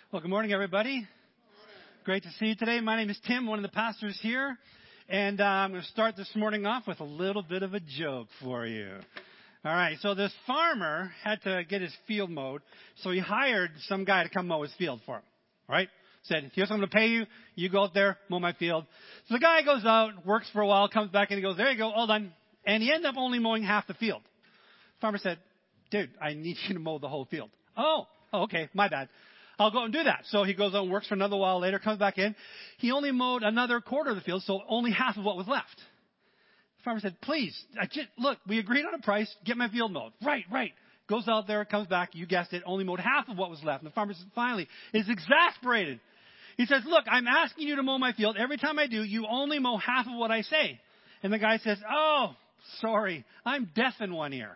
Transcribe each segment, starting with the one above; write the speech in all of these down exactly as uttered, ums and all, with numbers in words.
Well, good morning, everybody. Great to see you today. My name is Tim, one of the pastors here. And uh, I'm going to start this morning off with a little bit of a joke for you. All right, so this farmer had to get his field mowed, so he hired some guy to come mow his field for him. All right? Said, here's what I'm going to pay you. You go out there, mow my field. So the guy goes out, works for a while, comes back, and he goes, there you go, all done. And he ended up only mowing half the field. The farmer said, dude, I need you to mow the whole field. Oh, oh okay, my bad. I'll go and do that. So he goes out and works for another while later, comes back in. He only mowed another quarter of the field, so only half of what was left. The farmer said, please, I just, look, we agreed on a price. Get my field mowed. Right, right. Goes out there, comes back. You guessed it, only mowed half of what was left. And the farmer finally is exasperated. He says, look, I'm asking you to mow my field. Every time I do, you only mow half of what I say. And the guy says, oh, sorry, I'm deaf in one ear.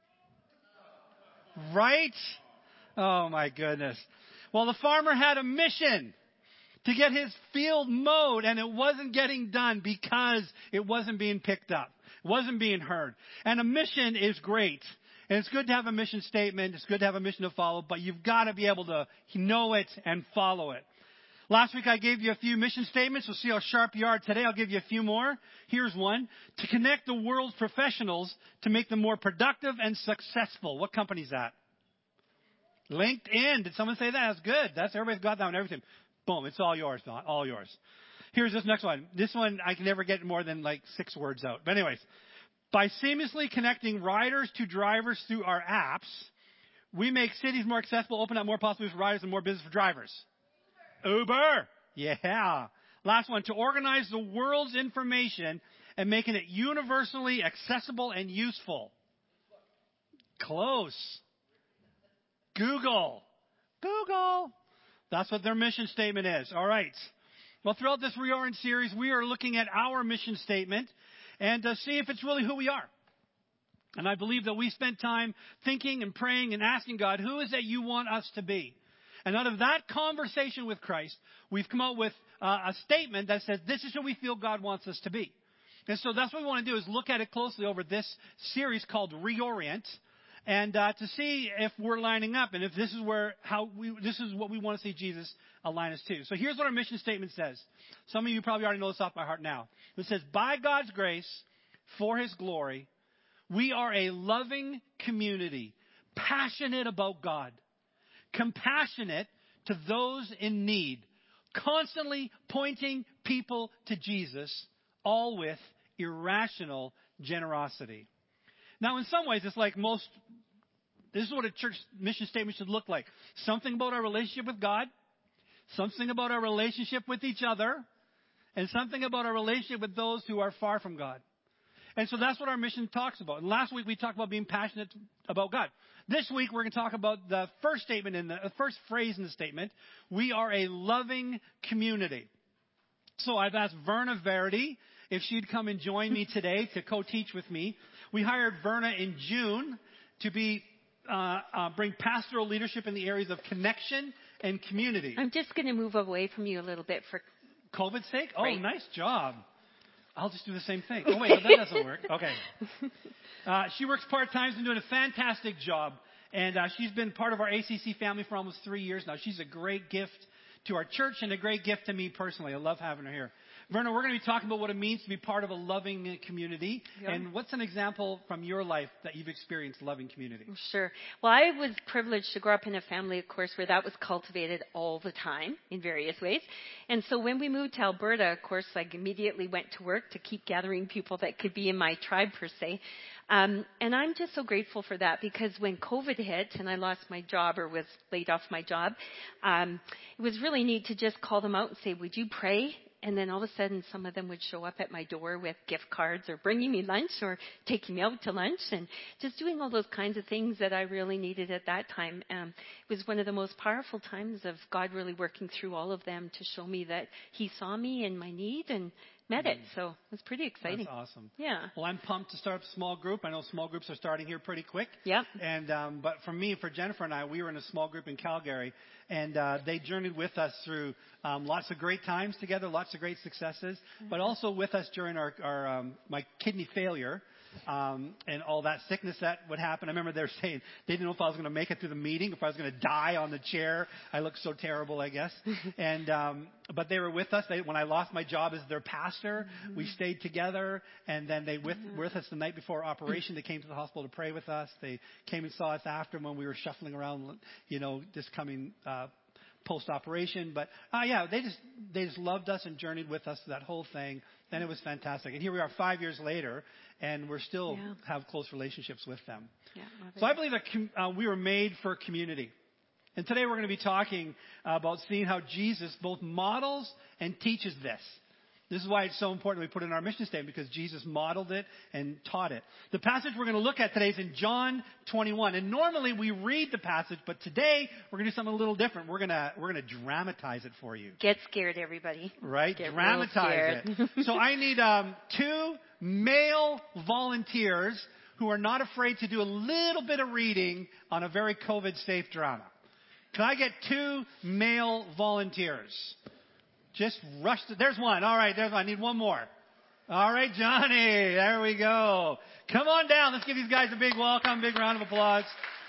Right? Oh, my goodness. Well, the farmer had a mission to get his field mowed, and it wasn't getting done because it wasn't being picked up. It wasn't being heard. And a mission is great. And it's good to have a mission statement. It's good to have a mission to follow, but you've got to be able to know it and follow it. Last week I gave you a few mission statements. We'll see how sharp you are today. I'll give you a few more. Here's one. To connect the world's professionals to make them more productive and successful. What company is that? LinkedIn. Did someone say that? That's good. That's everybody's got that one. Everything. Boom. It's all yours. All yours. Here's this next one. This one I can never get more than like six words out. But anyways, by seamlessly connecting riders to drivers through our apps, we make cities more accessible, open up more possibilities for riders and more business for drivers. Uber. Yeah. Last one. To organize the world's information and making it universally accessible and useful. Close. Google. Google. That's what their mission statement is. All right. Well, throughout this Reorient series, we are looking at our mission statement and to see if it's really who we are. And I believe that we spent time thinking and praying and asking God, who is that you want us to be? And out of that conversation with Christ, we've come out with uh, a statement that says this is who we feel God wants us to be. And so that's what we want to do is look at it closely over this series called Reorient. And uh, to see if we're lining up and if this is where how we this is what we want to see Jesus align us to. So here's what our mission statement says. Some of you probably already know this off by heart now. It says, by God's grace, for His glory, we are a loving community, passionate about God, compassionate to those in need, constantly pointing people to Jesus, all with irrational generosity. Now, in some ways, it's like most, this is what a church mission statement should look like. Something about our relationship with God, something about our relationship with each other, and something about our relationship with those who are far from God. And so that's what our mission talks about. And last week we talked about being passionate about God. This week we're going to talk about the first statement in the, the first phrase in the statement. We are a loving community. So I've asked Verna Verity if she'd come and join me today to co-teach with me. We hired Verna in June to be uh, uh, bring pastoral leadership in the areas of connection and community. I'm just going to move away from you a little bit for COVID's sake? Oh, right. Nice job. I'll just do the same thing. Oh, wait, no, that doesn't work. Okay. Uh, she works part-time and doing a fantastic job. And uh, she's been part of our A C C family for almost three years now. She's a great gift to our church and a great gift to me personally. I love having her here. Verna, we're going to be talking about what it means to be part of a loving community. Yep. And what's an example from your life that you've experienced loving community? Sure. Well, I was privileged to grow up in a family, of course, where that was cultivated all the time in various ways. And so when we moved to Alberta, of course, I immediately went to work to keep gathering people that could be in my tribe, per se. Um, and I'm just so grateful for that because when COVID hit and I lost my job or was laid off my job, um, it was really neat to just call them out and say, would you pray? And then all of a sudden, some of them would show up at my door with gift cards or bringing me lunch or taking me out to lunch and just doing all those kinds of things that I really needed at that time. Um, it was one of the most powerful times of God really working through all of them to show me that He saw me and my need and met it. So it was pretty exciting. That's awesome. Yeah. Well, I'm pumped to start a small group. I know small groups are starting here pretty quick. Yep. And um, but for me, for Jennifer and I, we were in a small group in Calgary, and uh, they journeyed with us through um, lots of great times together, lots of great successes, mm-hmm. but also with us during our, our um, my kidney failure. um, and all that sickness that would happen. I remember they were saying they didn't know if I was going to make it through the meeting, if I was going to die on the chair. I looked so terrible, I guess. and um, but they were with us. They, when I lost my job as their pastor, mm-hmm. we stayed together, and then they with mm-hmm. with us the night before operation. They came to the hospital to pray with us. They came and saw us after when we were shuffling around, you know, just coming. Uh, post-operation, but uh, yeah, they just they just loved us and journeyed with us that whole thing, and it was fantastic. And here we are five years later, and we're still yeah. have close relationships with them. Yeah, so I believe that com- uh, we were made for community. And today we're going to be talking uh, about seeing how Jesus both models and teaches this. This is why it's so important we put it in our mission statement, because Jesus modeled it and taught it. The passage we're going to look at today is in John twenty-one. And normally we read the passage, but today we're going to do something a little different. We're going to we're going to dramatize it for you. Get scared, everybody. Right? Get Dramatize it. So I need um, two male volunteers who are not afraid to do a little bit of reading on a very COVID-safe drama. Can I get two male volunteers? Just rush to, there's one. All right, there's one. I need one more. All right, Johnny. There we go. Come on down. Let's give these guys a big welcome, big round of applause.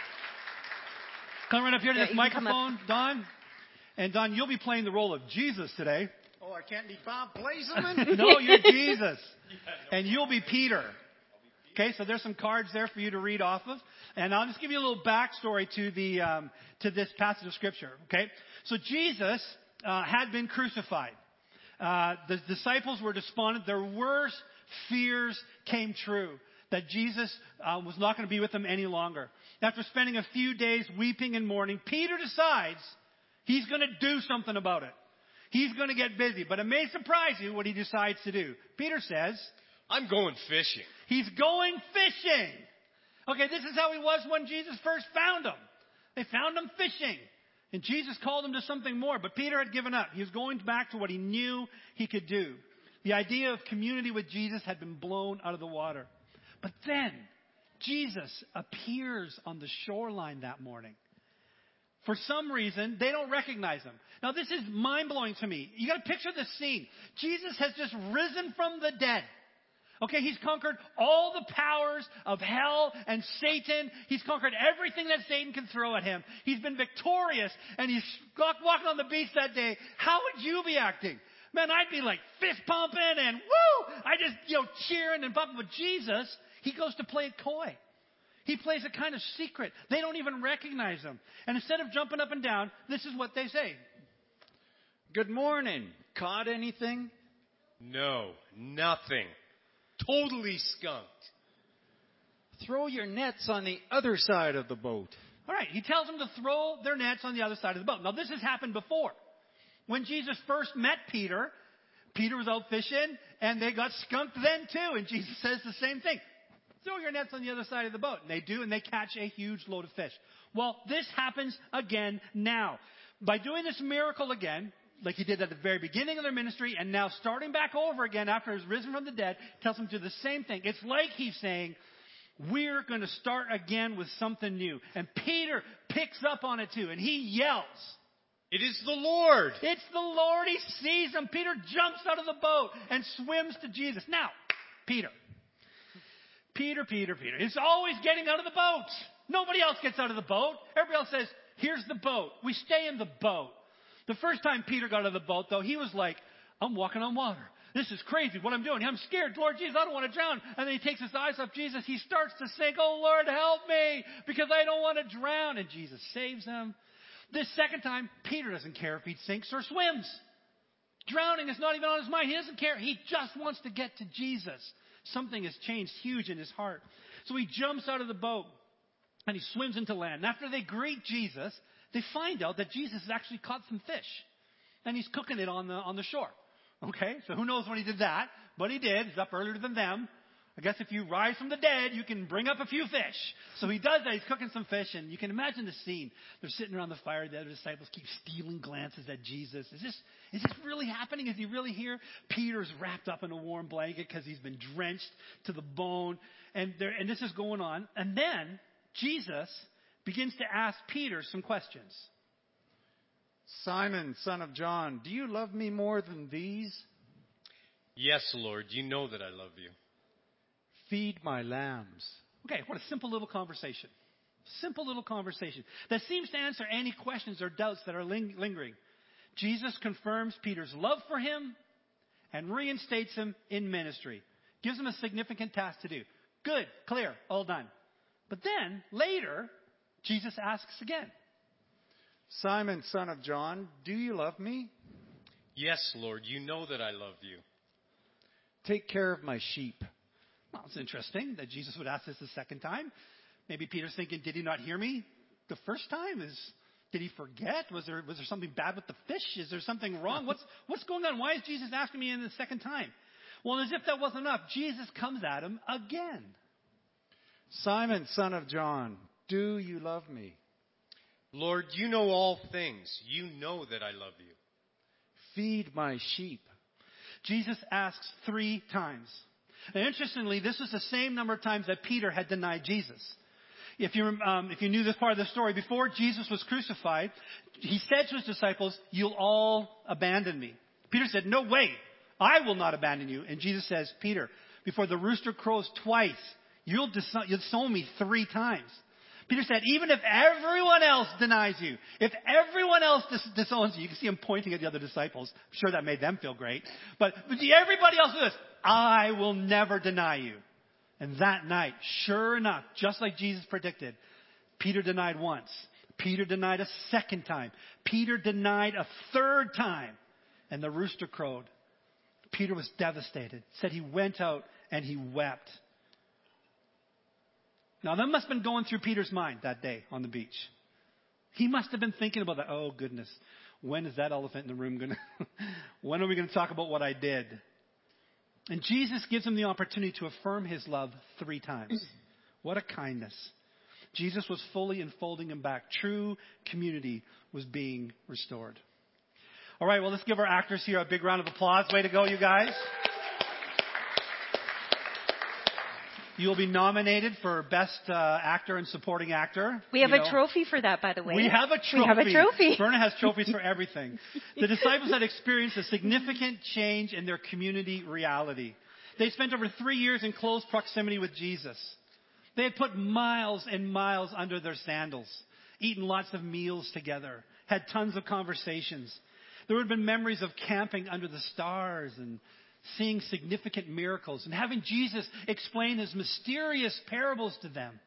Come right up here to yeah, this microphone, Don. And Don, you'll be playing the role of Jesus today. Oh, I can't be Bob Blazeman? No, you're Jesus. And you'll be Peter. Okay, so there's some cards there for you to read off of. And I'll just give you a little backstory to the um, to this passage of Scripture. Okay, so Jesus Uh, had been crucified. Uh, the disciples were despondent. Their worst fears came true, that Jesus uh, was not going to be with them any longer. After spending a few days weeping and mourning, Peter decides he's going to do something about it. He's going to get busy. But it may surprise you what he decides to do. Peter says, I'm going fishing. He's going fishing. Okay, this is how he was when Jesus first found him. They found him fishing. And Jesus called him to something more. But Peter had given up. He was going back to what he knew he could do. The idea of community with Jesus had been blown out of the water. But then Jesus appears on the shoreline that morning. For some reason, they don't recognize him. Now, this is mind-blowing to me. You got to picture this scene. Jesus has just risen from the dead. Okay, he's conquered all the powers of hell and Satan. He's conquered everything that Satan can throw at him. He's been victorious, and he's walking on the beach that day. How would you be acting? Man, I'd be like fist pumping and woo! I just, you know, cheering and bumping. But Jesus, he goes to play it coy. He plays it kind of secret. They don't even recognize him. And instead of jumping up and down, this is what they say. Good morning. Caught anything? No, nothing. Totally skunked. Throw your nets on the other side of the boat. All right. He tells them to throw their nets on the other side of the boat. Now, this has happened before. When Jesus first met Peter, Peter was out fishing, and they got skunked then too. And Jesus says the same thing. Throw your nets on the other side of the boat. And they do, and they catch a huge load of fish. Well, this happens again now. By doing this miracle again, like he did at the very beginning of their ministry, and now starting back over again after he's risen from the dead, tells them to do the same thing. It's like he's saying, we're going to start again with something new. And Peter picks up on it too, and he yells. It is the Lord. It's the Lord. He sees him. Peter jumps out of the boat and swims to Jesus. Now, Peter. Peter, Peter, Peter. He's always getting out of the boat. Nobody else gets out of the boat. Everybody else says, here's the boat. We stay in the boat. The first time Peter got out of the boat, though, he was like, I'm walking on water. This is crazy what I'm doing. I'm scared. Lord Jesus, I don't want to drown. And then he takes his eyes off Jesus. He starts to sink. Oh, Lord, help me because I don't want to drown. And Jesus saves him. This second time, Peter doesn't care if he sinks or swims. Drowning is not even on his mind. He doesn't care. He just wants to get to Jesus. Something has changed huge in his heart. So he jumps out of the boat and he swims into land. And after they greet Jesus, they find out that Jesus has actually caught some fish. And he's cooking it on the on the shore. Okay? So who knows when he did that? But he did. He's up earlier than them. I guess if you rise from the dead, you can bring up a few fish. So he does that. He's cooking some fish. And you can imagine the scene. They're sitting around the fire. The other disciples keep stealing glances at Jesus. Is this, is this really happening? Is he really here? Peter's wrapped up in a warm blanket because he's been drenched to the bone. And, there, and this is going on. And then Jesus begins to ask Peter some questions. Simon, son of John, do you love me more than these? Yes, Lord, you know that I love you. Feed my lambs. Okay, what a simple little conversation. Simple little conversation that seems to answer any questions or doubts that are ling- lingering. Jesus confirms Peter's love for him and reinstates him in ministry. Gives him a significant task to do. Good, clear, all done. But then, later, Jesus asks again. Simon, son of John, do you love me? Yes, Lord, you know that I love you. Take care of my sheep. Well, it's interesting that Jesus would ask this the second time. Maybe Peter's thinking, did he not hear me the first time? Is Did he forget? Was there was there something bad with the fish? Is there something wrong? What's what's going on? Why is Jesus asking me in the second time? Well, as if that wasn't enough, Jesus comes at him again. Simon, son of John, do you love me? Lord, you know all things. You know that I love you. Feed my sheep. Jesus asks three times. And interestingly, this was the same number of times that Peter had denied Jesus. If you, um, if you knew this part of the story, before Jesus was crucified, he said to his disciples, "You'll all abandon me." Peter said, "No way, I will not abandon you." And Jesus says, "Peter, before the rooster crows twice, you'll disown, you'll disown me three times." Peter said, even if everyone else denies you, if everyone else dis- disowns you, you can see him pointing at the other disciples. I'm sure that made them feel great. But, but everybody else does this. I will never deny you. And that night, sure enough, just like Jesus predicted, Peter denied once. Peter denied a second time. Peter denied a third time. And the rooster crowed. Peter was devastated. Said he went out and he wept. Now, that must have been going through Peter's mind that day on the beach. He must have been thinking about that. Oh, goodness. When is that elephant in the room going to... when are we going to talk about what I did? And Jesus gives him the opportunity to affirm his love three times. What a kindness. Jesus was fully enfolding him back. True community was being restored. All right, well, let's give our actors here a big round of applause. Way to go, you guys. You'll be nominated for Best uh, Actor and Supporting Actor. We have you a know. trophy for that, by the way. We have a trophy. We have a trophy. Verna has trophies for everything. The disciples had experienced a significant change in their community reality. They spent over three years in close proximity with Jesus. They had put miles and miles under their sandals, eaten lots of meals together, had tons of conversations. There would have been memories of camping under the stars and seeing significant miracles and having Jesus explain his mysterious parables to them.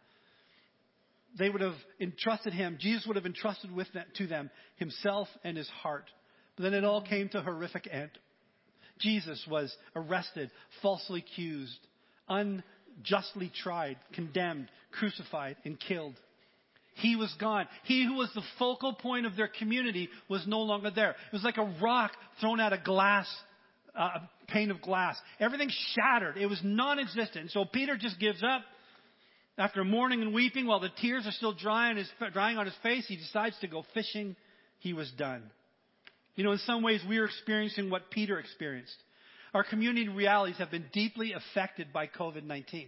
They would have entrusted him, Jesus would have entrusted with them, to them himself and his heart. But then it all came to a horrific end. Jesus was arrested, falsely accused, unjustly tried, condemned, crucified, and killed. He was gone. He who was the focal point of their community was no longer there. It was like a rock thrown at a glass Uh, a pane of glass. Everything shattered. It was non-existent. So Peter just gives up. After mourning and weeping, while the tears are still drying, his, drying on his face, he decides to go fishing. He was done. You know, in some ways, we are experiencing what Peter experienced. Our community realities have been deeply affected by covid nineteen.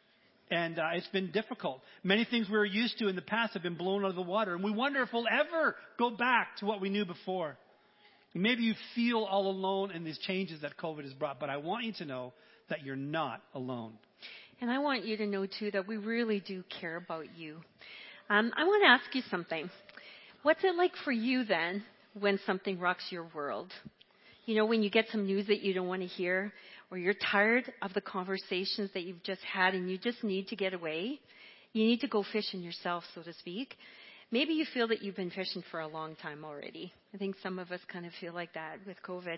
And uh, it's been difficult. Many things we were used to in the past have been blown out of the water. And we wonder if we'll ever go back to what we knew before. Maybe you feel all alone in these changes that COVID has brought, but I want you to know that you're not alone. And I want you to know, too, that we really do care about you. Um, I want to ask you something. What's it like for you, then, when something rocks your world? You know, when you get some news that you don't want to hear, or you're tired of the conversations that you've just had and you just need to get away. You need to go fishing yourself, so to speak. Maybe you feel that you've been fishing for a long time already. I think some of us kind of feel like that with COVID.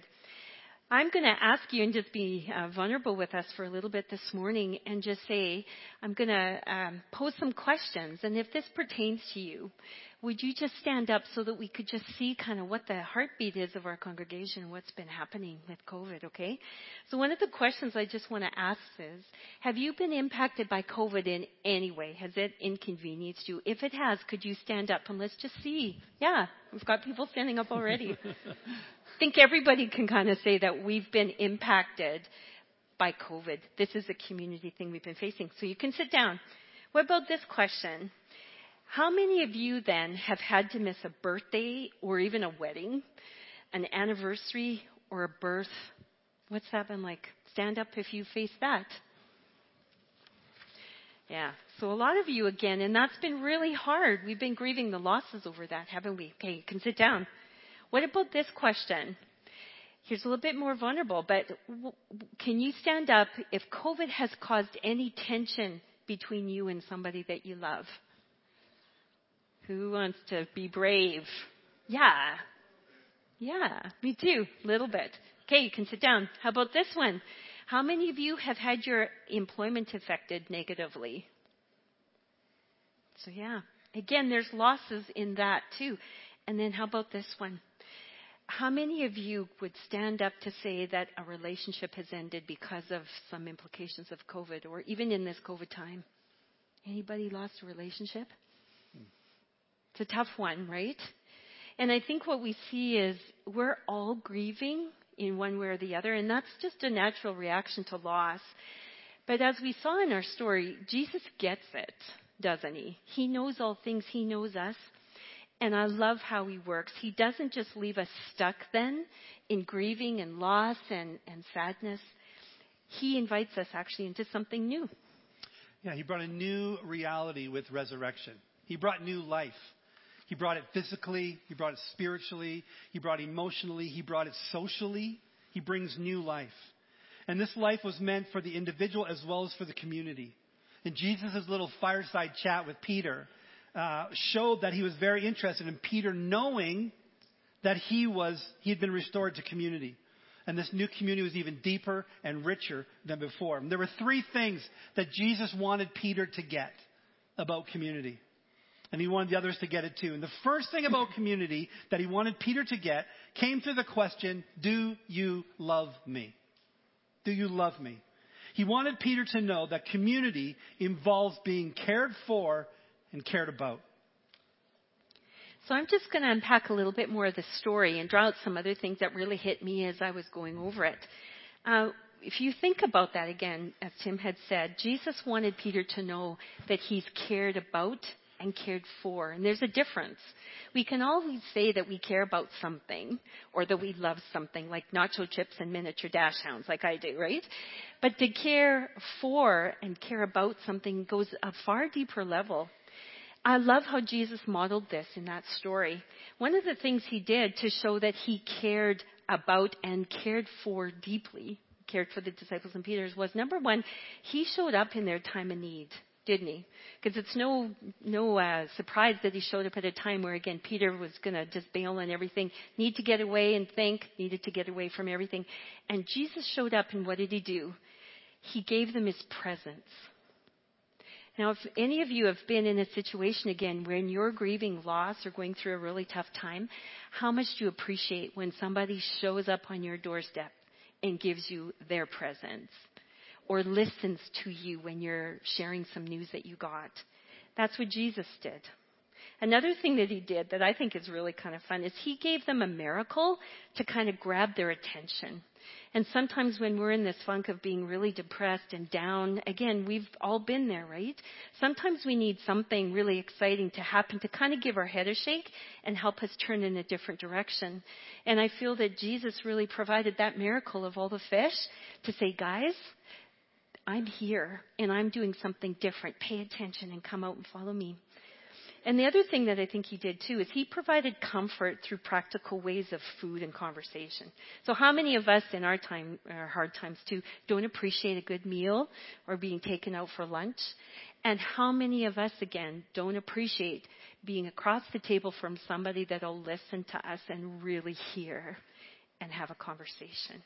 I'm going to ask you and just be uh, vulnerable with us for a little bit this morning and just say, I'm going to um, pose some questions. And if this pertains to you, would you just stand up so that we could just see kind of what the heartbeat is of our congregation and what's been happening with COVID, okay? So one of the questions I just want to ask is, have you been impacted by COVID in any way? Has it inconvenienced you? If it has, could you stand up and let's just see? Yeah, we've got people standing up already. I think everybody can kind of say that we've been impacted by COVID. This is a community thing we've been facing. So you can sit down. What about this question? How many of you then have had to miss a birthday or even a wedding, an anniversary or a birth? What's that been like? Stand up if you face that. Yeah. So a lot of you again, and that's been really hard. We've been grieving the losses over that, haven't we? Okay, you can sit down. What about this question? Here's a little bit more vulnerable, but w- can you stand up if COVID has caused any tension between you and somebody that you love? Who wants to be brave? Yeah. Yeah, me too, a little bit. Okay, you can sit down. How about this one? How many of you have had your employment affected negatively? So yeah, again, there's losses in that too. And then how about this one? How many of you would stand up to say that a relationship has ended because of some implications of COVID, or even in this COVID time? Anybody lost a relationship? It's a tough one, right? And I think what we see is we're all grieving in one way or the other, and that's just a natural reaction to loss. But as we saw in our story, Jesus gets it, doesn't he? He knows all things. He knows us. And I love how he works. He doesn't just leave us stuck then in grieving and loss and, and sadness. He invites us actually into something new. Yeah, he brought a new reality with resurrection. He brought new life. He brought it physically. He brought it spiritually. He brought it emotionally. He brought it socially. He brings new life. And this life was meant for the individual as well as for the community. And Jesus' little fireside chat with Peter Uh, showed that he was very interested in Peter knowing that he was he had been restored to community. And this new community was even deeper and richer than before. And there were three things that Jesus wanted Peter to get about community. And he wanted the others to get it too. And the first thing about community that he wanted Peter to get came through the question, do you love me? Do you love me? He wanted Peter to know that community involves being cared for and cared about. So I'm just going to unpack a little bit more of the story and draw out some other things that really hit me as I was going over it. Uh, if you think about that again, as Tim had said, Jesus wanted Peter to know that he's cared about and cared for. And there's a difference. We can always say that we care about something or that we love something, like nacho chips and miniature dash hounds, like I do, right? But to care for and care about something goes a far deeper level. I love how Jesus modeled this in that story. One of the things he did to show that he cared about and cared for deeply, cared for the disciples and Peter's, was number one, he showed up in their time of need, didn't he? Because it's no no uh, surprise that he showed up at a time where, again, Peter was going to just bail on everything, need to get away and think, needed to get away from everything. And Jesus showed up, and what did he do? He gave them his presence. Now, if any of you have been in a situation, again, when you're grieving loss or going through a really tough time, how much do you appreciate when somebody shows up on your doorstep and gives you their presence or listens to you when you're sharing some news that you got? That's what Jesus did. Another thing that he did that I think is really kind of fun is he gave them a miracle to kind of grab their attention. And sometimes when we're in this funk of being really depressed and down, again, we've all been there, right? Sometimes we need something really exciting to happen to kind of give our head a shake and help us turn in a different direction. And I feel that Jesus really provided that miracle of all the fish to say, guys, I'm here and I'm doing something different. Pay attention and come out and follow me. And the other thing that I think he did too is he provided comfort through practical ways of food and conversation. So how many of us in our time, our hard times too, don't appreciate a good meal or being taken out for lunch? And how many of us, again, don't appreciate being across the table from somebody that'll listen to us and really hear and have a conversation?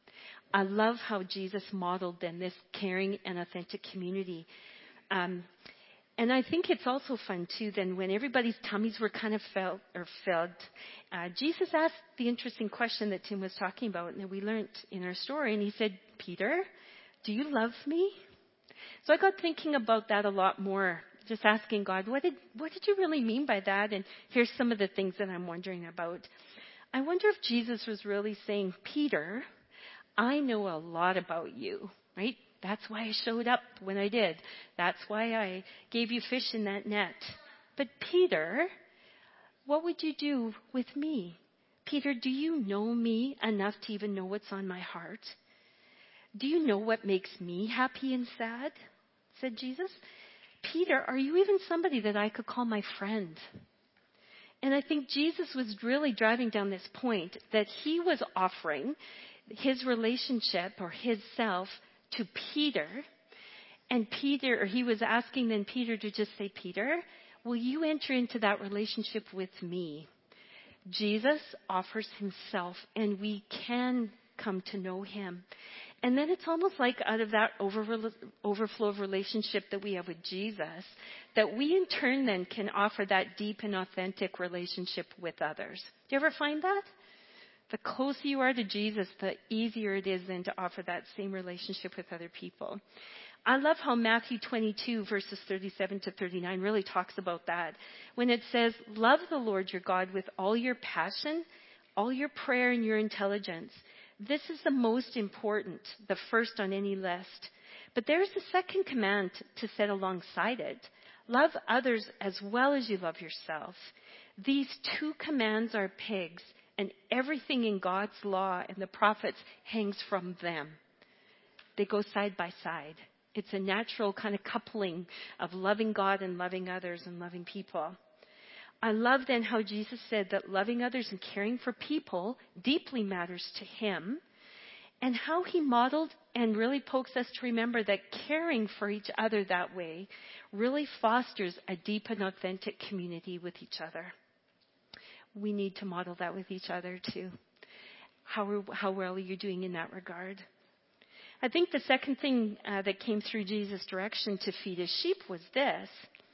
I love how Jesus modeled then this caring and authentic community. Um, And I think it's also fun, too, then when everybody's tummies were kind of felt or filled, uh, Jesus asked the interesting question that Tim was talking about and that we learned in our story. And he said, Peter, do you love me? So I got thinking about that a lot more, just asking God, what did, what did you really mean by that? And here's some of the things that I'm wondering about. I wonder if Jesus was really saying, Peter, I know a lot about you, right? That's why I showed up when I did. That's why I gave you fish in that net. But Peter, what would you do with me? Peter, do you know me enough to even know what's on my heart? Do you know what makes me happy and sad? Said Jesus. Peter, are you even somebody that I could call my friend? And I think Jesus was really driving down this point that he was offering his relationship or his self to Peter. And Peter, or he was asking then Peter to just say, Peter, will you enter into that relationship with me? Jesus offers himself, and we can come to know him. And then it's almost like out of that over, overflow of relationship that we have with Jesus, that we in turn then can offer that deep and authentic relationship with others. Do you ever find that? The closer you are to Jesus, the easier it is then to offer that same relationship with other people. I love how Matthew twenty-two, verses thirty-seven to thirty-nine really talks about that. When it says, love the Lord your God with all your passion, all your prayer, and your intelligence. This is the most important, the first on any list. But there's a second command to set alongside it. Love others as well as you love yourself. These two commands are pegs, and everything in God's law and the prophets hangs from them. They go side by side. It's a natural kind of coupling of loving God and loving others and loving people. I love then how Jesus said that loving others and caring for people deeply matters to him, and how he modeled and really pokes us to remember that caring for each other that way really fosters a deep and authentic community with each other. We need to model that with each other too. How, how well are you doing in that regard? I think the second thing uh, that came through Jesus' direction to feed his sheep was this.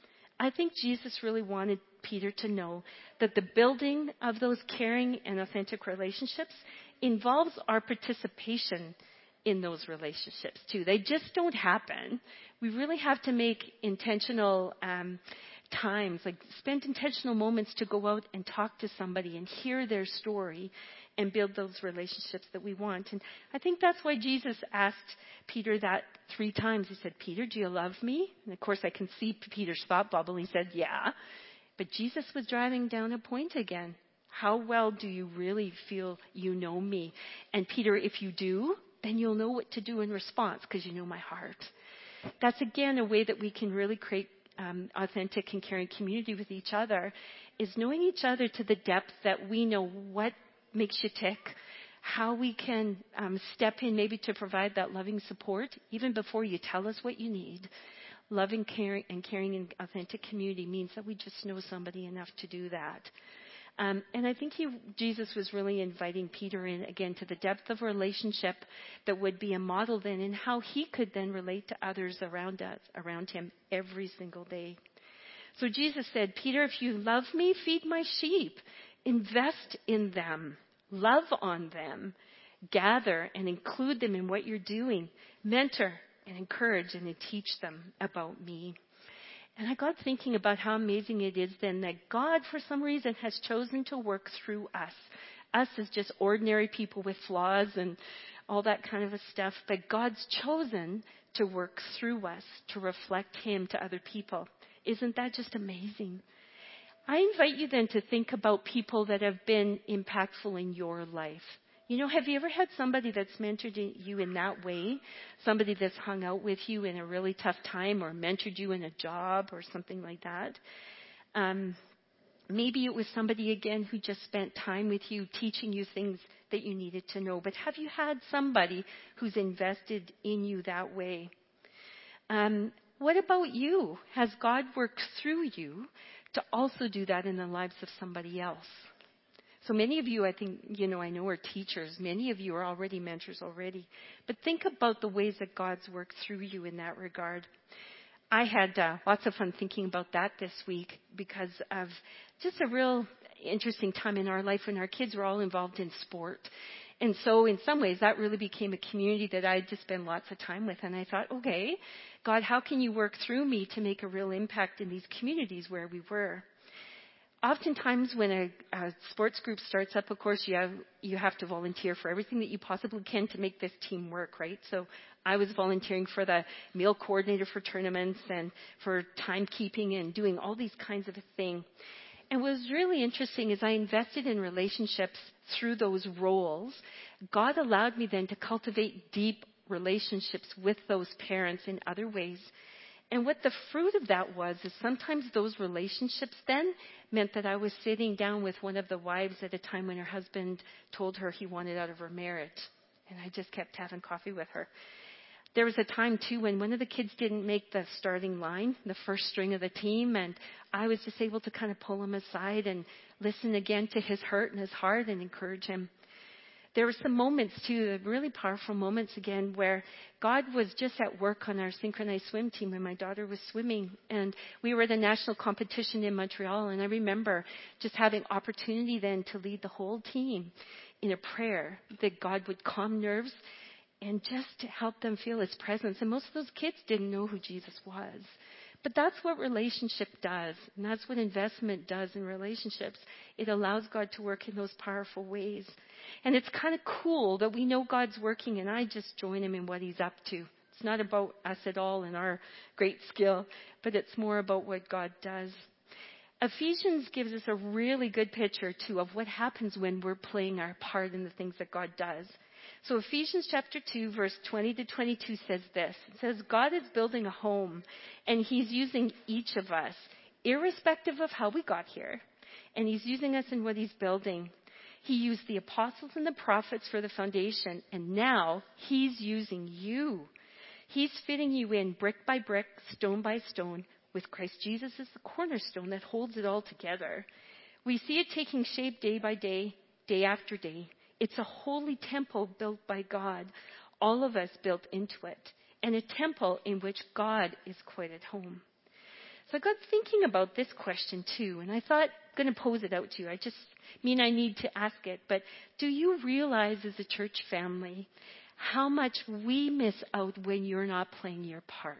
I think Jesus really wanted Peter to know that the building of those caring and authentic relationships involves our participation in those relationships too. They just don't happen. We really have to make intentional um, times, like spend intentional moments to go out and talk to somebody and hear their story and build those relationships that we want. And I think that's why Jesus asked Peter that three times. He said, Peter, do you love me? And of course I can see Peter's thought bubble. He said, yeah. But Jesus was driving down a point again. How well do you really feel you know me? And Peter, if you do, then you'll know what to do in response because you know my heart. That's again a way that we can really create um, authentic and caring community with each other, is knowing each other to the depth that we know what makes you tick, how we can um, step in maybe to provide that loving support even before you tell us what you need. Loving, caring, and caring in authentic community means that we just know somebody enough to do that. Um, and I think he, Jesus was really inviting Peter in again to the depth of relationship that would be a model then in how he could then relate to others around us, around him every single day. So Jesus said, Peter, if you love me, feed my sheep. Invest in them. Love on them. Gather and include them in what you're doing. Mentor and encourage and teach them about me. And I got thinking about how amazing it is then that God, for some reason, has chosen to work through us. Us as just ordinary people with flaws and all that kind of a stuff. But God's chosen to work through us to reflect him to other people. Isn't that just amazing? I invite you then to think about people that have been impactful in your life. You know, have you ever had somebody that's mentored you in that way? Somebody that's hung out with you in a really tough time or mentored you in a job or something like that? Um, maybe it was somebody, again, who just spent time with you teaching you things that you needed to know. But have you had somebody who's invested in you that way? Um, what about you? Has God worked through you to also do that in the lives of somebody else? So many of you, I think, you know, I know are teachers. Many of you are already mentors already. But think about the ways that God's worked through you in that regard. I had uh, lots of fun thinking about that this week because of just a real interesting time in our life when our kids were all involved in sport. And so in some ways that really became a community that I had to spend lots of time with. And I thought, okay, God, how can you work through me to make a real impact in these communities where we were? Oftentimes when a, a sports group starts up, of course, you have, you have to volunteer for everything that you possibly can to make this team work, right? So I was volunteering for the meal coordinator for tournaments and for timekeeping and doing all these kinds of things. And what was really interesting is I invested in relationships through those roles. God allowed me then to cultivate deep relationships with those parents in other ways. And what the fruit of that was is sometimes those relationships then meant that I was sitting down with one of the wives at a time when her husband told her he wanted out of her marriage. And I just kept having coffee with her. There was a time, too, when one of the kids didn't make the starting line, the first string of the team, and I was just able to kind of pull him aside and listen again to his hurt and his heart and encourage him. There were some moments, too, really powerful moments again, where God was just at work on our synchronized swim team when my daughter was swimming. And we were at a national competition in Montreal, and I remember just having opportunity then to lead the whole team in a prayer that God would calm nerves and just to help them feel his presence. And most of those kids didn't know who Jesus was. But that's what relationship does. And that's what investment does in relationships. It allows God to work in those powerful ways. And it's kind of cool that we know God's working and I just join him in what he's up to. It's not about us at all and our great skill, but it's more about what God does. Ephesians gives us a really good picture, too, of what happens when we're playing our part in the things that God does. So Ephesians chapter two, verse twenty to twenty-two says this. It says, God is building a home, and he's using each of us, irrespective of how we got here. And he's using us in what he's building. He used the apostles and the prophets for the foundation, and now he's using you. He's fitting you in brick by brick, stone by stone, with Christ Jesus as the cornerstone that holds it all together. We see it taking shape day by day, day after day. It's a holy temple built by God, all of us built into it, and a temple in which God is quite at home. So I got thinking about this question too, and I thought I'm going to pose it out to you. I just mean I need to ask it, but do you realize as a church family how much we miss out when you're not playing your part?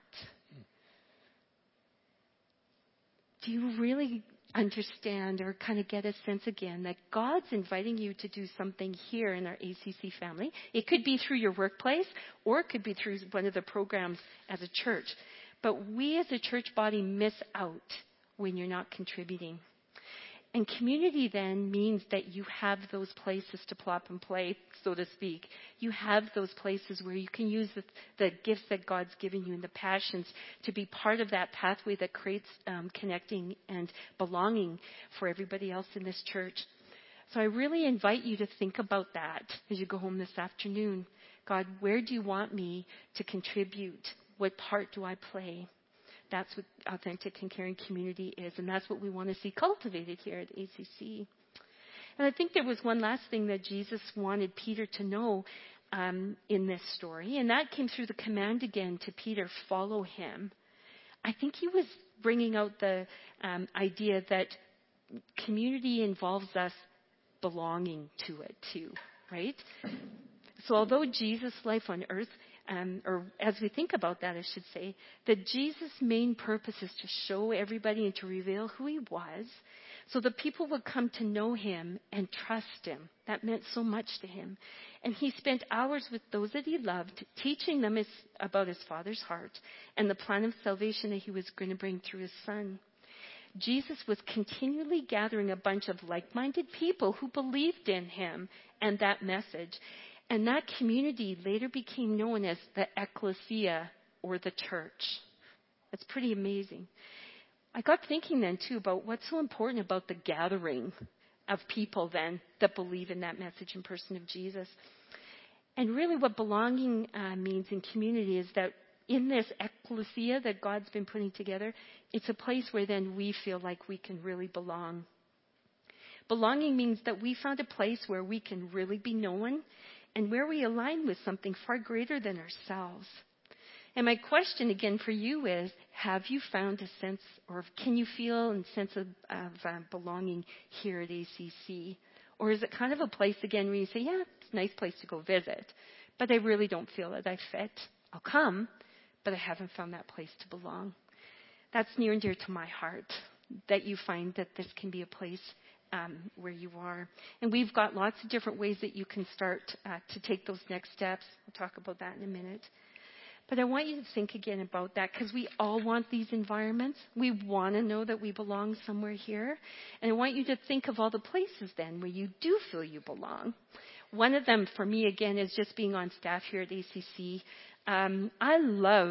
Do you really understand or kind of get a sense again that God's inviting you to do something here in our A C C family? It could be through your workplace or it could be through one of the programs as a church. But we as a church body miss out when you're not contributing. And community then means that you have those places to plop and play, so to speak. You have those places where you can use the, the gifts that God's given you and the passions to be part of that pathway that creates um, connecting and belonging for everybody else in this church. So I really invite you to think about that as you go home this afternoon. God, where do you want me to contribute? What part do I play? That's what authentic and caring community is, and that's what we want to see cultivated here at A C C. And I think there was one last thing that Jesus wanted Peter to know um, in this story, and that came through the command again to Peter, follow him. I think he was bringing out the um, idea that community involves us belonging to it too, right? So although Jesus' life on earth Um, or as we think about that, I should say, that Jesus' main purpose is to show everybody and to reveal who he was so that people would come to know him and trust him. That meant so much to him. And he spent hours with those that he loved, teaching them his, about his Father's heart and the plan of salvation that he was going to bring through his Son. Jesus was continually gathering a bunch of like-minded people who believed in him and that message. And that community later became known as the ecclesia, or the church. That's pretty amazing. I got thinking then, too, about what's so important about the gathering of people then that believe in that message and person of Jesus. And really what belonging uh, means in community is that in this ecclesia that God's been putting together, it's a place where then we feel like we can really belong. Belonging means that we found a place where we can really be known and where we align with something far greater than ourselves. And my question again for you is, have you found a sense, or can you feel a sense of, of uh, belonging here at A C C? Or is it kind of a place again where you say, yeah, it's a nice place to go visit, but I really don't feel that I fit. I'll come, but I haven't found that place to belong. That's near and dear to my heart, that you find that this can be a place Um, where you are. And we've got lots of different ways that you can start uh, to take those next steps. We'll talk about that in a minute. But I want you to think again about that, because we all want these environments. We want to know that we belong somewhere here. And I want you to think of all the places then where you do feel you belong. One of them for me again is just being on staff here at A C C. Um, I love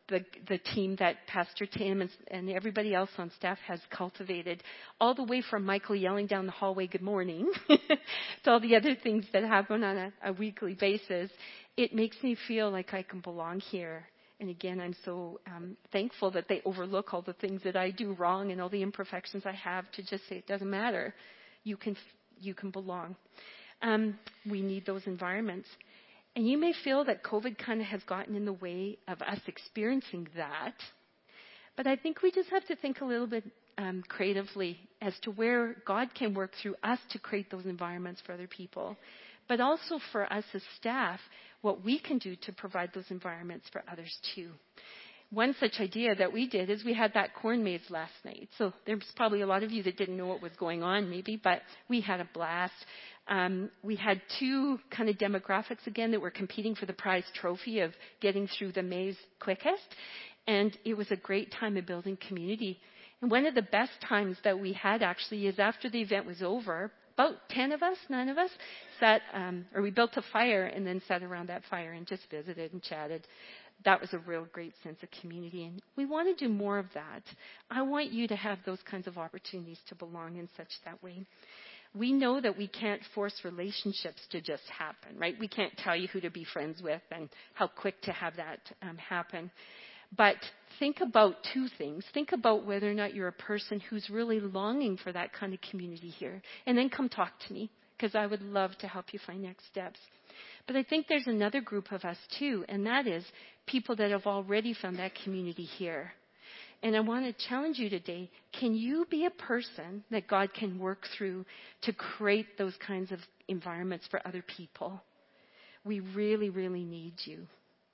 the the team that Pastor Tim and, and everybody else on staff has cultivated, all the way from Michael yelling down the hallway, "Good morning," to all the other things that happen on a, a weekly basis, it makes me feel like I can belong here. And again, I'm so um, thankful that they overlook all the things that I do wrong and all the imperfections I have to just say it doesn't matter. You can you can belong. Um, we need those environments. And you may feel that COVID kind of has gotten in the way of us experiencing that. But I think we just have to think a little bit um, creatively as to where God can work through us to create those environments for other people. But also for us as staff, what we can do to provide those environments for others too. One such idea that we did is we had that corn maze last night. So there's probably a lot of you that didn't know what was going on maybe, but we had a blast. Um, we had two kind of demographics again that were competing for the prize trophy of getting through the maze quickest. And it was a great time of building community. And one of the best times that we had actually is after the event was over, about ten of us, nine of us, sat, um, or we built a fire and then sat around that fire and just visited and chatted. That was a real great sense of community. And we want to do more of that. I want you to have those kinds of opportunities to belong in such that way. We know that we can't force relationships to just happen, right? We can't tell you who to be friends with and how quick to have that um, happen. But think about two things. Think about whether or not you're a person who's really longing for that kind of community here. And then come talk to me, because I would love to help you find next steps. But I think there's another group of us too, and that is people that have already found that community here. And I want to challenge you today, can you be a person that God can work through to create those kinds of environments for other people? We really, really need you.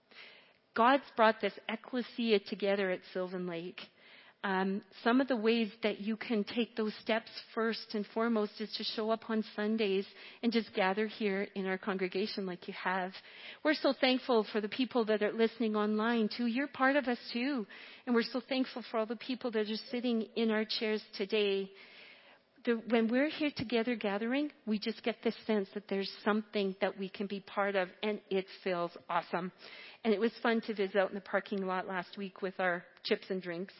God's brought this ecclesia together at Sylvan Lake. Um, some of the ways that you can take those steps first and foremost is to show up on Sundays and just gather here in our congregation like you have. We're so thankful for the people that are listening online too. You're part of us too. And we're so thankful for all the people that are sitting in our chairs today. The, when we're here together gathering, we just get this sense that there's something that we can be part of, and it feels awesome. And it was fun to visit out in the parking lot last week with our chips and drinks.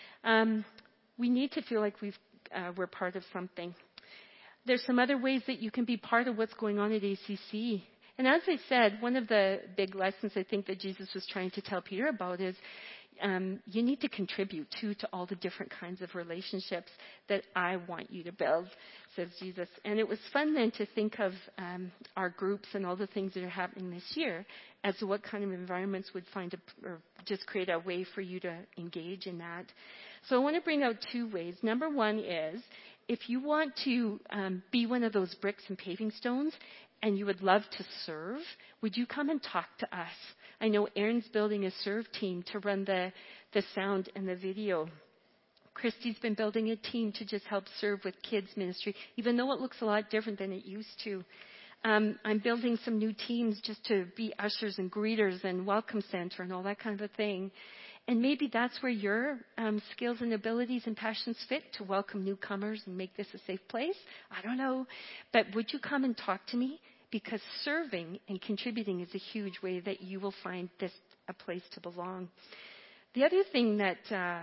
Um, we need to feel like we've, uh, we're part of something. There's some other ways that you can be part of what's going on at A C C. And as I said, one of the big lessons I think that Jesus was trying to tell Peter about is um, you need to contribute too to all the different kinds of relationships that I want you to build, says Jesus. And it was fun then to think of um, our groups and all the things that are happening this year as to what kind of environments would find a, or just create a way for you to engage in that. So I want to bring out two ways. Number one is, if you want to um, be one of those bricks and paving stones and you would love to serve, would you come and talk to us? I know Aaron's building a serve team to run the, the sound and the video. Christy's been building a team to just help serve with kids ministry, even though it looks a lot different than it used to. Um, I'm building some new teams just to be ushers and greeters and welcome center and all that kind of a thing. And maybe that's where your um, skills and abilities and passions fit, to welcome newcomers and make this a safe place. I don't know. But would you come and talk to me? Because serving and contributing is a huge way that you will find this a place to belong. The other thing that uh,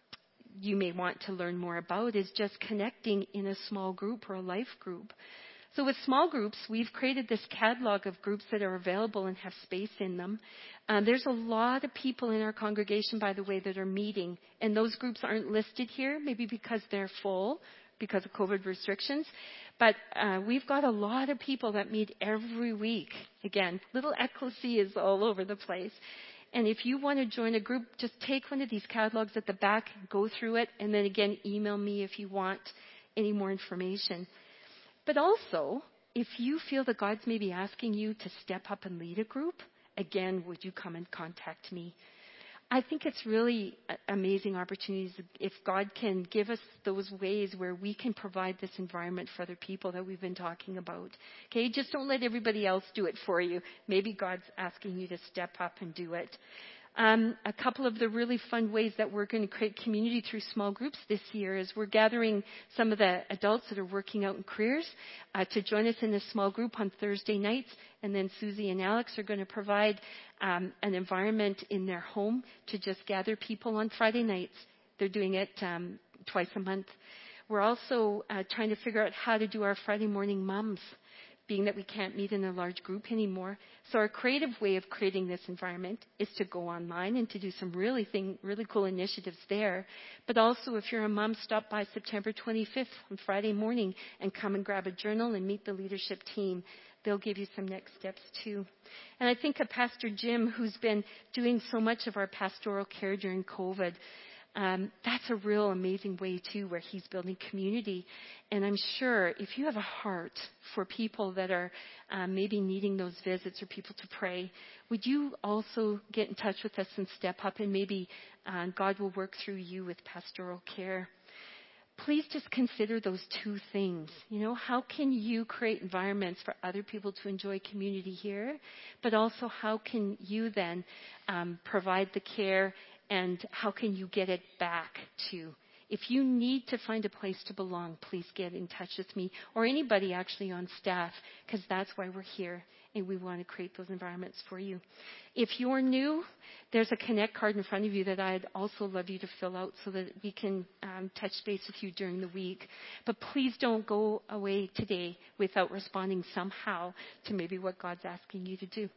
you may want to learn more about is just connecting in a small group or a life group. So with small groups, we've created this catalog of groups that are available and have space in them. Uh, there's a lot of people in our congregation, by the way, that are meeting. And those groups aren't listed here, maybe because they're full, because of COVID restrictions. But uh, we've got a lot of people that meet every week. Again, little ecclesias all over the place. And if you want to join a group, just take one of these catalogs at the back, go through it, and then again, email me if you want any more information. But also, if you feel that God's maybe asking you to step up and lead a group, again, would you come and contact me? I think it's really amazing opportunities if God can give us those ways where we can provide this environment for other people that we've been talking about. Okay, just don't let everybody else do it for you. Maybe God's asking you to step up and do it. Um, a couple of the really fun ways that we're going to create community through small groups this year is we're gathering some of the adults that are working out in careers uh, to join us in a small group on Thursday nights. And then Susie and Alex are going to provide um, an environment in their home to just gather people on Friday nights. They're doing it um, twice a month. We're also uh, trying to figure out how to do our Friday morning mums, being that we can't meet in a large group anymore. So our creative way of creating this environment is to go online and to do some really thing, really cool initiatives there. But also, if you're a mom, stop by September twenty-fifth on Friday morning and come and grab a journal and meet the leadership team. They'll give you some next steps too. And I think of Pastor Jim, who's been doing so much of our pastoral care during COVID. Um, that's a real amazing way, too, where he's building community. And I'm sure if you have a heart for people that are um, maybe needing those visits or people to pray, would you also get in touch with us and step up, and maybe uh, God will work through you with pastoral care. Please just consider those two things. You know, how can you create environments for other people to enjoy community here, but also how can you then um, provide the care, and how can you get it back to? If you need to find a place to belong, please get in touch with me or anybody actually on staff, because that's why we're here and we want to create those environments for you. If you're new, there's a Connect card in front of you that I'd also love you to fill out so that we can um, touch base with you during the week. But please don't go away today without responding somehow to maybe what God's asking you to do.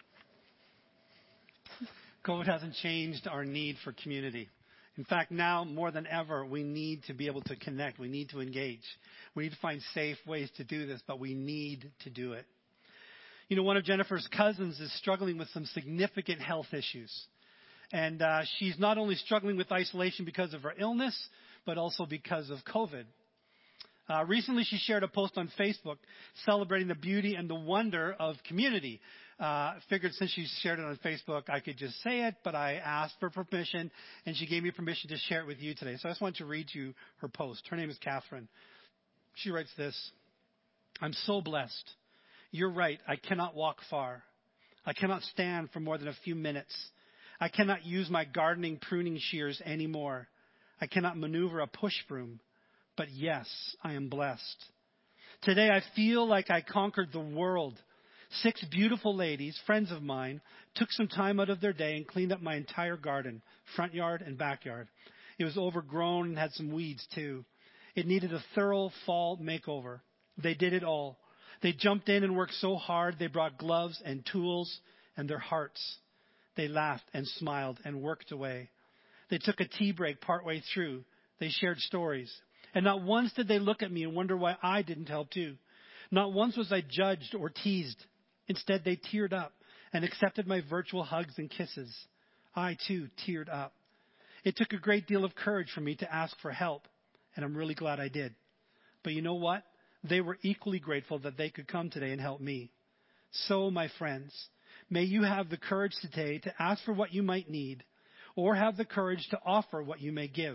COVID hasn't changed our need for community. In fact, now more than ever, we need to be able to connect. We need to engage. We need to find safe ways to do this, but we need to do it. You know, one of Jennifer's cousins is struggling with some significant health issues. And uh, she's not only struggling with isolation because of her illness, but also because of COVID. Uh, recently, she shared a post on Facebook celebrating the beauty and the wonder of community. Uh, figured since she shared it on Facebook, I could just say it, but I asked for permission, and she gave me permission to share it with you today. So I just want to read you her post. Her name is Catherine. She writes this: I'm so blessed. You're right. I cannot walk far. I cannot stand for more than a few minutes. I cannot use my gardening pruning shears anymore. I cannot maneuver a push broom. But yes, I am blessed. Today I feel like I conquered the world. Six beautiful ladies, friends of mine, took some time out of their day and cleaned up my entire garden, front yard and backyard. It was overgrown and had some weeds too. It needed a thorough fall makeover. They did it all. They jumped in and worked so hard. They brought gloves and tools and their hearts. They laughed and smiled and worked away. They took a tea break partway through. They shared stories. And not once did they look at me and wonder why I didn't help too. Not once was I judged or teased. Instead, they teared up and accepted my virtual hugs and kisses. I, too, teared up. It took a great deal of courage for me to ask for help, and I'm really glad I did. But you know what? They were equally grateful that they could come today and help me. So, my friends, may you have the courage today to ask for what you might need, or have the courage to offer what you may give.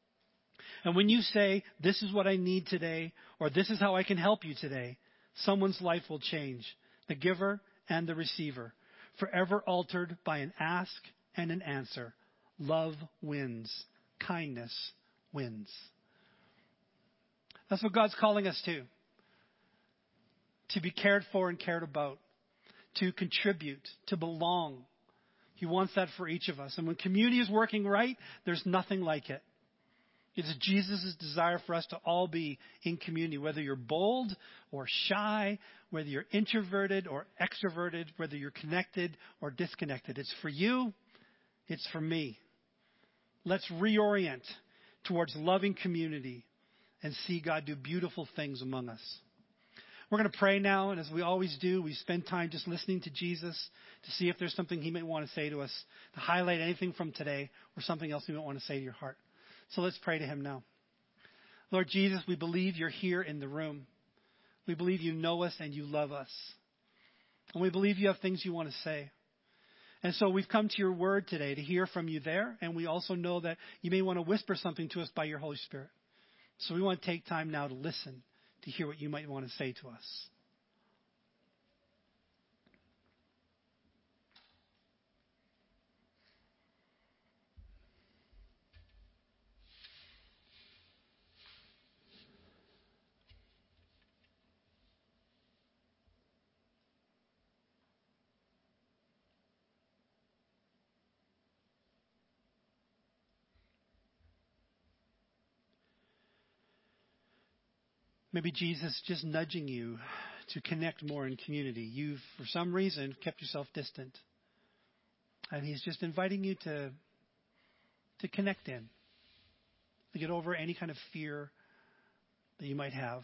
And when you say, this is what I need today, or this is how I can help you today, someone's life will change. The giver and the receiver, forever altered by an ask and an answer. Love wins. Kindness wins. That's what God's calling us to. To be cared for and cared about. To contribute. To belong. He wants that for each of us. And when community is working right, there's nothing like it. It's Jesus' desire for us to all be in community, whether you're bold or shy, whether you're introverted or extroverted, whether you're connected or disconnected. It's for you. It's for me. Let's reorient towards loving community and see God do beautiful things among us. We're going to pray now, and as we always do, we spend time just listening to Jesus to see if there's something he might want to say to us, to highlight anything from today or something else he might want to say to your heart. So let's pray to him now. Lord Jesus, we believe you're here in the room. We believe you know us and you love us. And we believe you have things you want to say. And so we've come to your word today to hear from you there. And we also know that you may want to whisper something to us by your Holy Spirit. So we want to take time now to listen, to hear what you might want to say to us. Maybe Jesus just nudging you to connect more in community. You've, for some reason, kept yourself distant. And he's just inviting you to, to connect in, to get over any kind of fear that you might have.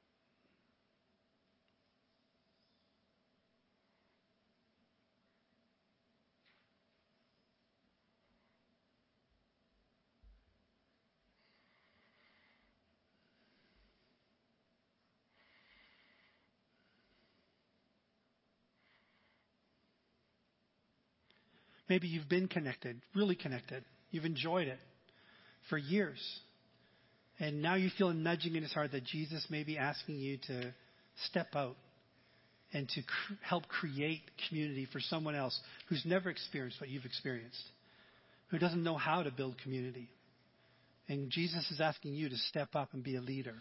Maybe you've been connected, really connected. You've enjoyed it for years. And now you feel a nudging in his heart that Jesus may be asking you to step out and to cr- help create community for someone else who's never experienced what you've experienced, who doesn't know how to build community. And Jesus is asking you to step up and be a leader.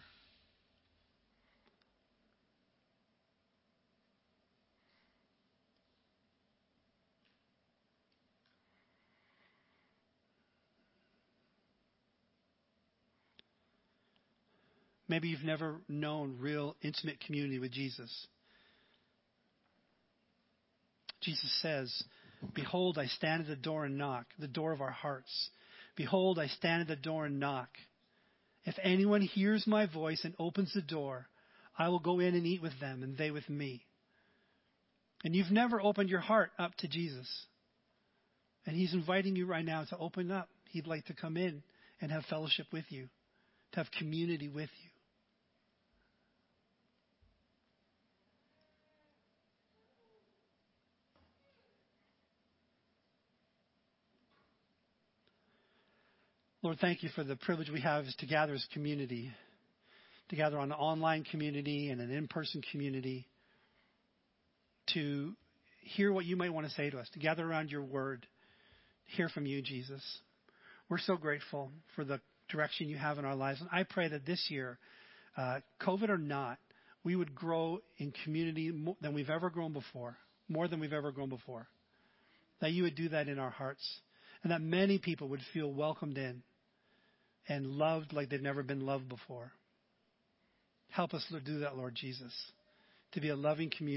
Maybe you've never known real intimate community with Jesus. Jesus says, "Behold, I stand at the door and knock," the door of our hearts. "Behold, I stand at the door and knock. If anyone hears my voice and opens the door, I will go in and eat with them and they with me." And you've never opened your heart up to Jesus. And he's inviting you right now to open up. He'd like to come in and have fellowship with you, to have community with you. Lord, thank you for the privilege we have is to gather as community, to gather on an online community and an in-person community, to hear what you might want to say to us, to gather around your word, hear from you, Jesus. We're so grateful for the direction you have in our lives. And I pray that this year, uh, COVID or not, we would grow in community more than we've ever grown before, more than we've ever grown before. That you would do that in our hearts, and that many people would feel welcomed in and loved like they've never been loved before. Help us to do that, Lord Jesus, to be a loving community.